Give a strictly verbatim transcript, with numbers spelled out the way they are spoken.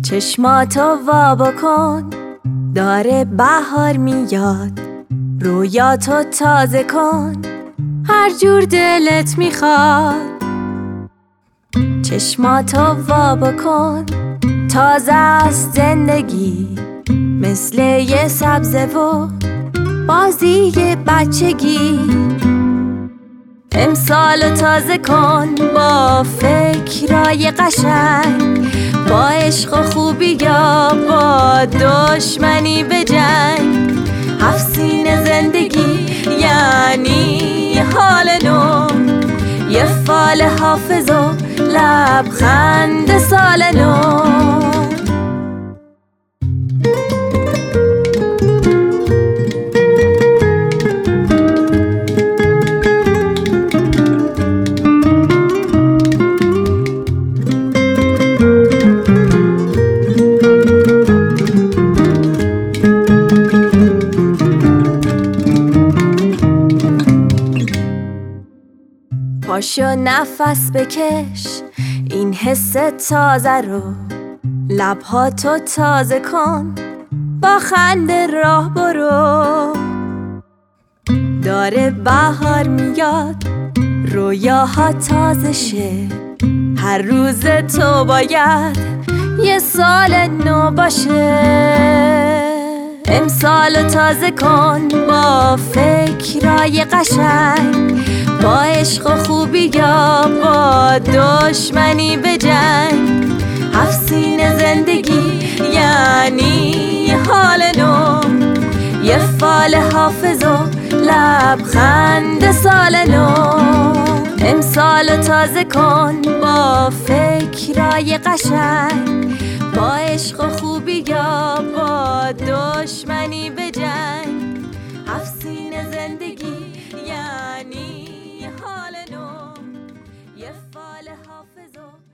چشماتو وا بکن، داره بهار میاد. رویاتو تازه کن، هر جور دلت میخواد. چشماتو وا بکن، تازه است زندگی، مثل یه سبزه و بازی بچگی. امسالو تازه کن با فکرای قشنگ، با عشق و خوبی یا با دشمنی به جنگ. هفت سین زندگی یعنی حال نو، یه فال حافظ و لبخند سال نو. پاشو نفس بکش، این حس تازه رو، لبهاتو تازه کن، با خنده راه برو. داره بهار میاد، رویاها تازه شه، هر روز تو باید یه سال نو باشه. امسالو تازه کن با فکرای قشنگ، با عشق و خوبی یا با دشمنی به جنگ. هفت سین زندگی یعنی حال نو، یه فال حافظ و لبخند سال نو. امسالو تازه کن با فکرای قشنگ، با عشق و خوبی یا با دشمنی به جنگ. هفت سین زندگی یعنی حال نو، یه فال حافظ و